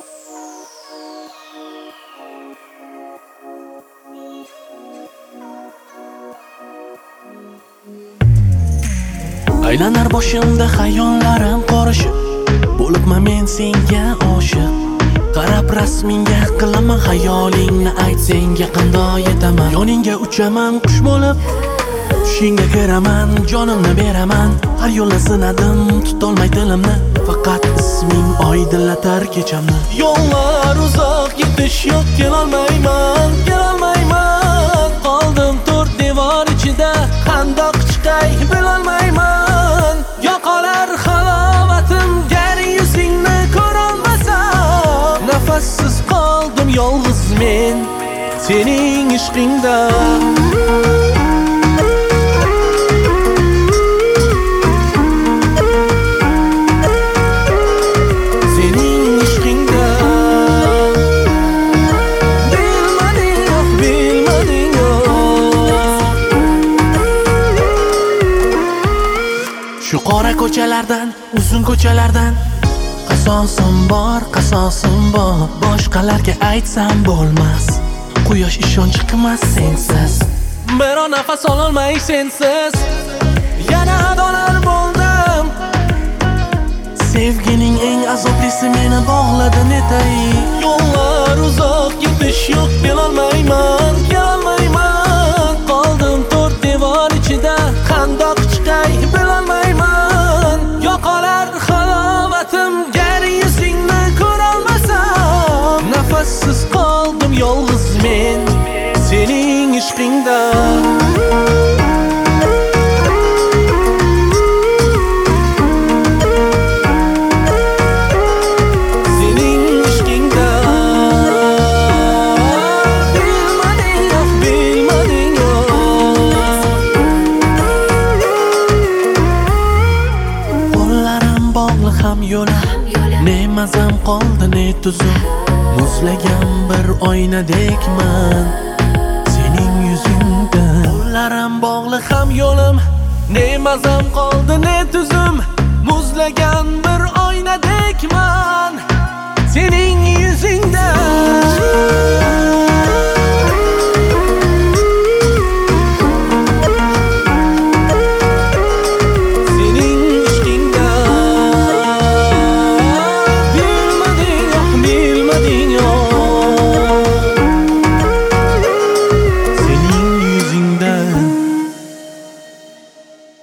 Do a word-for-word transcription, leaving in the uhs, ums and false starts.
Aylanar boshimda xayollarim qorishib, bo'libman men senga oshiq. Qarab rasmingga qilaman xayolingni, ayt senga qanday yetaman. Yoningga uchaman qush bo'lib, tushingga kiraman, jonimni beraman. Har yo'lni sinadim, tutolmay dilimni, faqat isming oydinlatar kechamni. Yo'llar uzoq, yetish yo'q, kelolmayman, kelolmayman. Qoldim to'rt devor ichida, qandoq chiqay bilolmayman. Yoqalar halovatim, gar yuzingni ko'rolmasam. Nafassiz qoldim yolg'iz men sening ishqingda. Shu qora ko'chalardan, uzun ko'chalardan qasosim bor, qasosim bor. Boshqalarga aytsam bo'lmas, quyosh ishonch qilmas sensiz. Biror nafas ololmay sensiz, yana adolar bo'ldim. Sevgining eng azoblisi meni bog'ladi netay. Yo'llar uzoq, yetish yo'q, kelolmayman, kelolmayman. Qoldim to'rt devor ichida, qandoq chiqay bilolmayman. Yoqalar halovatim, gar yuzingni ko'rolmasam. Nafassiz qoldim yolg'iz men sening ishqingda. Ham yo'lim, ne mazam qoldi ne tuzum. Muzlagan bir oynadekman sening yuzingda. Qo'llarim bog'liq ham yo'lim, ne mazam qoldi ne tuzum.